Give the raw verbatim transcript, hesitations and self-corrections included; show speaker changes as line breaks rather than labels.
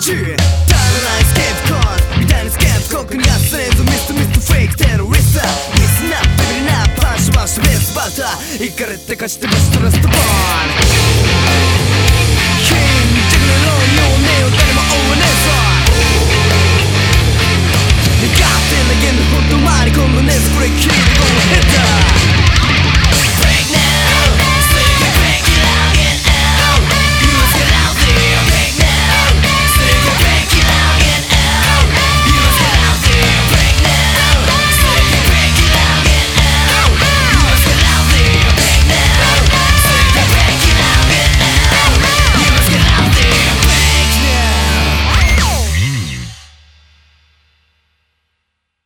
G 足らないスケープコードみたいなスケープコークに忘れずミストミストフェイクテロリスターミスナップビビリナッパンシマッシュベースバターイカれて勝ちてバストラストボーンキングジャグのローにおねえを誰も追わねえぞ願ってレゲンドほど回り込んだネスプレイキーでゴーヘッダー